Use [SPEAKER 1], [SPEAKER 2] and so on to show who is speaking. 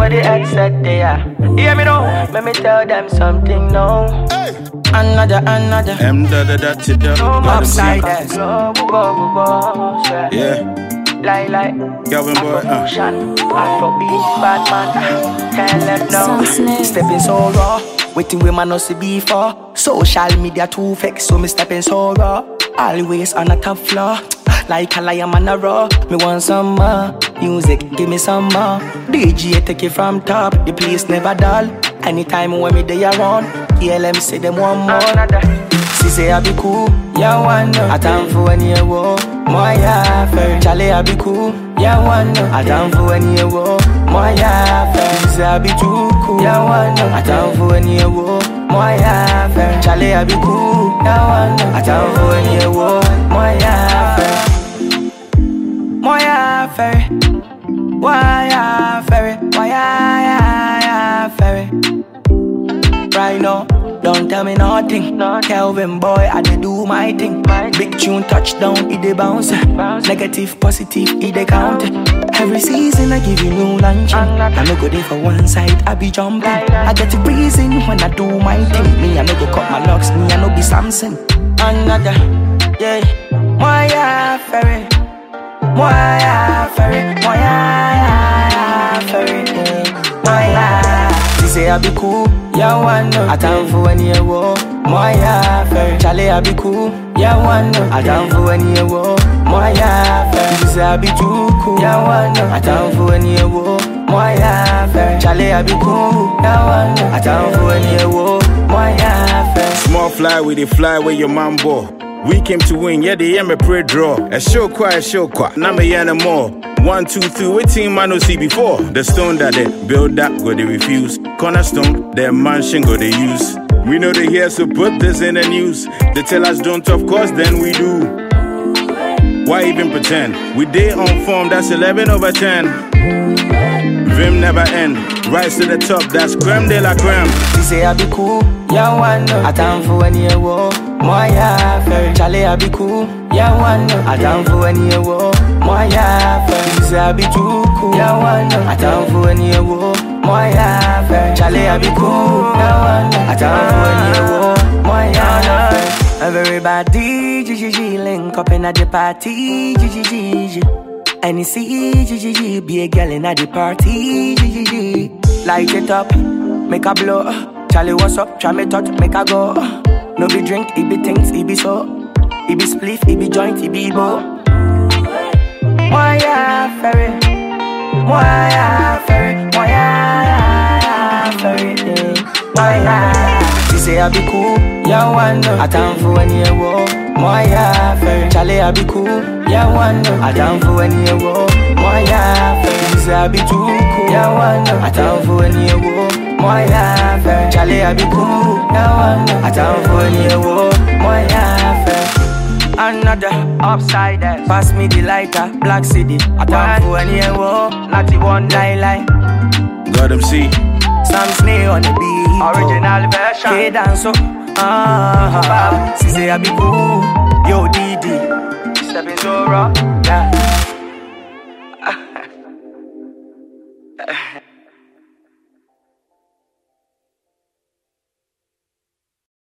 [SPEAKER 1] what the ex said they are. Hear me now, let me tell them something now. Another
[SPEAKER 2] M da
[SPEAKER 1] upside down.
[SPEAKER 2] Yeah.
[SPEAKER 1] Like
[SPEAKER 2] Calvin boy,
[SPEAKER 1] Afrobeat, bad man. Can't let no. Stepping so raw, waiting with man no see before. Social media too fake, so me stepping so raw. Always on a top floor, like a lion on a raw. Me want some more music, give me some more. DJ take it from top, the place never dull. Anytime when me they around, KLM say them one more. She say I be cool, yeah one no. I time for any war, my yeah fair. Charlie I be cool, yeah one no. I time for any war, my yeah fair. She say I be too cool, yeah one no. I time for any war, my yeah fair. Charlie I be cool, yeah one no. I time for any war, my yeah fair. My yeah fair, why yeah fair, why yeah fair. Right now, don't tell me nothing. Calvin boy, I dey do my thing. Big tune touchdown, it dey bounce. Negative, positive, it dey count. Every season I give you new lunch. I no go there for one side, I be jumping. I get a reason when I do my thing. Me, I no go cut my locks, me, I no be Samson. Another, yeah. Moya Ferry, Moya Ferry, Moya Ferry, Moya. She say I be cool, yeah one no. I time for any war, Moya Ferry. Charlie I be cool, yeah one no. I time for any war, Moya Ferry. She say I be too cool, yeah one no. I time for any war, Moya Ferry. Charlie I be cool, yeah one no. I time for any war, Moya Ferry.
[SPEAKER 2] Small fly with the fly where your man ball. We came to win, yeah, they hear me pray draw. A show quiet, now me hear no more. 1, 2, 3, what team man no see before? The stone that they build up, go they refuse. Cornerstone, their mansion go they use. We know they hear, so put this in the news. They tell us don't, of course, then we do. Why even pretend? We day on form, that's 11/10. Vim never end, rise to the top, that's creme de la creme.
[SPEAKER 1] She say I be cool, yeah one no. I time for any war, Moya Ferry. Charlie I be cool, yeah one no. I time for any war, Moya Ferry. She say I be too cool, yeah one no. I time for any war, Moya Ferry. Charlie I be cool, yeah one no. I time for any war, Moya Ferry. Everybody, GGG, link up in at the party, GGG. NEC, be a girl in at the party, GGG. Light it up, make a blow. Charlie, what's up? Try me touch, make a go. No be drink, it be things, it be so. It be spliff, it be joint, it be bow. Moya Ferry, Moya Ferry, Moya Ferry, Moya. She say I be cool, yeah one no. I time for any war, Moya Ferry. Charlie I be cool, yeah one no. I time for any war, Moya Ferry. She say I be too cool, yeah one no. I time for any war, Moya Ferry. Charlie I be cool, yeah one no. I time for any war, Moya Ferry. Another upside down, pass me the lighter, Black City. I time for any war, not the one lie.
[SPEAKER 2] Got them see.
[SPEAKER 1] Sam Snare on the beat, original version. K-dance up, she say I be cool, yo Didi, stepping so raw, yeah.